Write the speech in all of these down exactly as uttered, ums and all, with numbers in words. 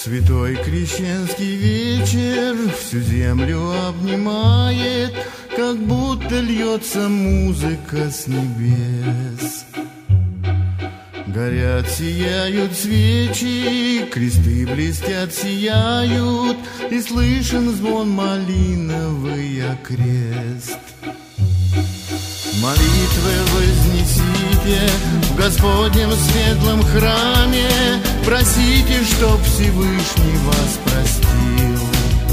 Святой крещенский вечер всю землю обнимает, как будто льется музыка с небес. Горят, сияют свечи, кресты блестят, сияют, и слышен звон малиновый окрест. Молитвы вознесите в Господнем светлом храме, просите, чтоб Всевышний вас простил.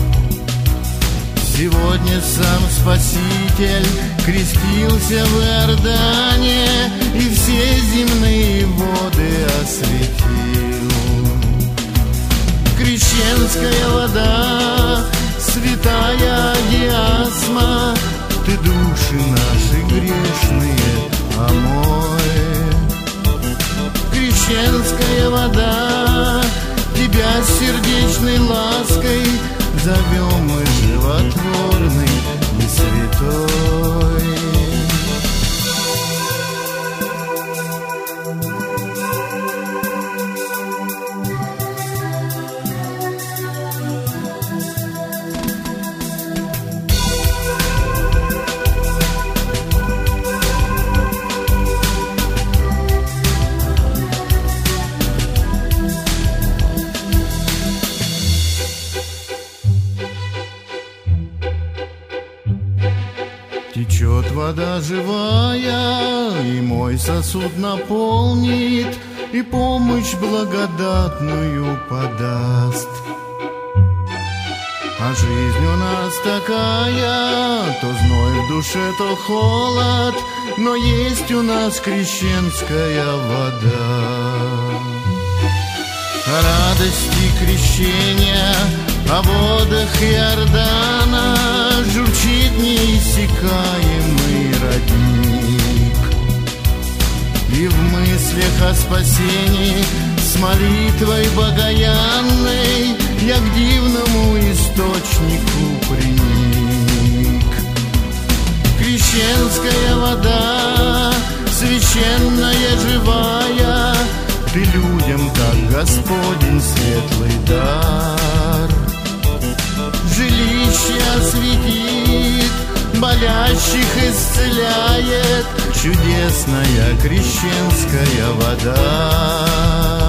Сегодня сам Спаситель крестился в Иордане и все земные воды осветил. Крещенская вода, святая Гиасма, ты души наши грешные омой. Крещенская вода, тебя сердечной лаской зовем мы животворный и святой. Течет вода живая, и мой сосуд наполнит, и помощь благодатную подаст. А жизнь у нас такая, то зной в душе, то холод, но есть у нас крещенская вода. О радости крещения, о водах Иордана журчит неиссякаемый родник. И в мыслях о спасении с молитвой богоянной я к дивному источнику приник. Крещенская вода, священная, живая, ты людям так Господень светлый дар. Жилище осветит, болящих исцеляет чудесная крещенская вода.